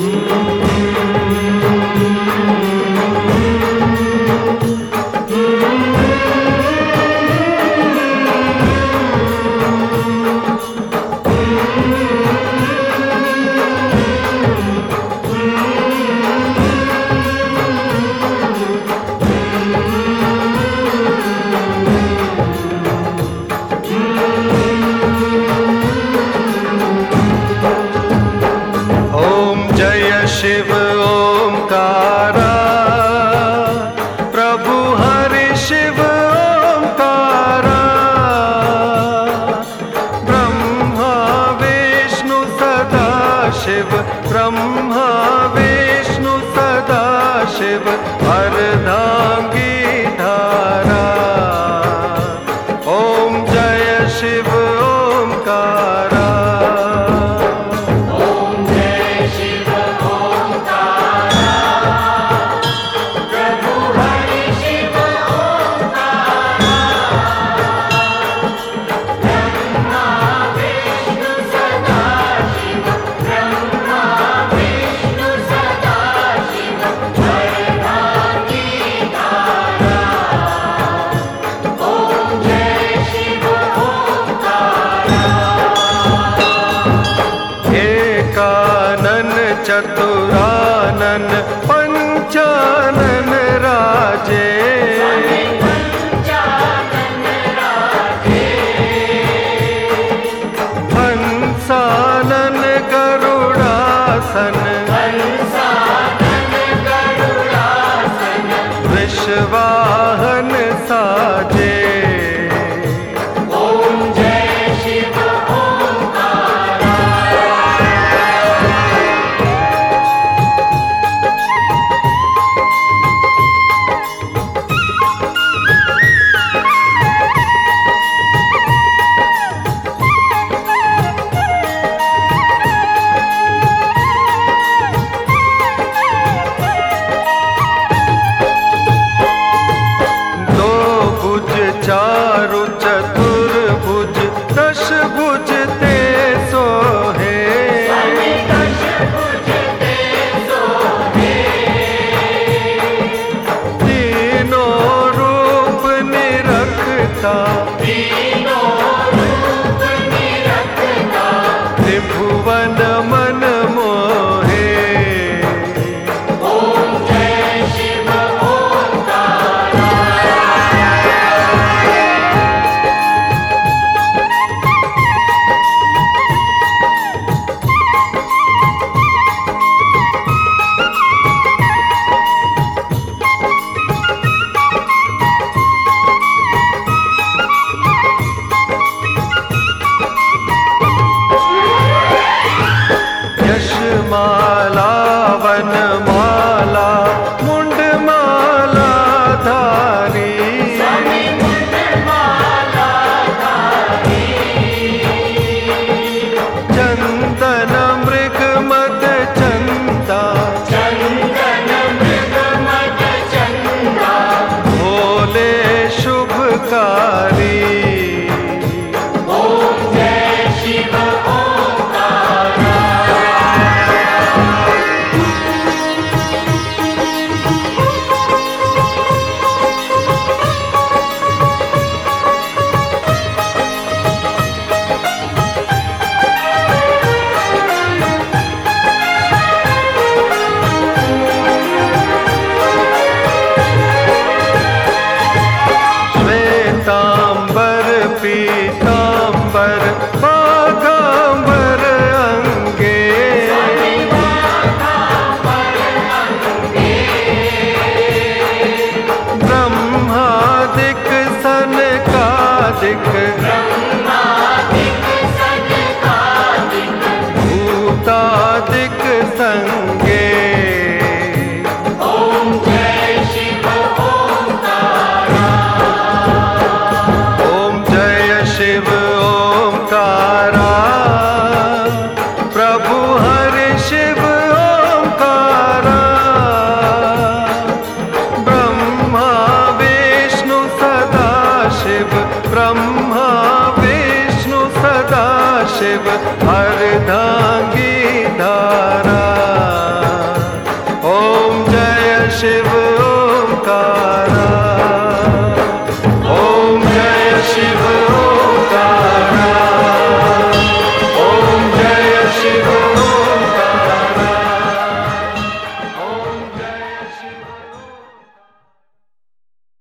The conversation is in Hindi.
शिव ओंकारा प्रभु हरि शिव ओंकारा ब्रह्मा विष्णु सदा शिव ब्रह्मा विष्णु सदा शिव अर्धांगी धारा। ओम जय शिव ओंकारा। चतुरानन पंचानन राजे हंसानन गरुड़ासन विश्वाहन साजे। चारु चतुर्भुज दश भुज ते सोहे तीनों रूप निरखता त्रिभुवन मन मोहे। माला वन माला मुंड माला धारी चंदन मृग मद चंदा भोले शुभकारी। पीतांबर बाघांबर अंगे ब्रह्मादिक सनकादिक भूतादिक संगे। शिव ओंकारा प्रभु हरि शिव ओंकारा ब्रह्मा विष्णु सदा शिव ब्रह्मा विष्णु सदा शिव हरधा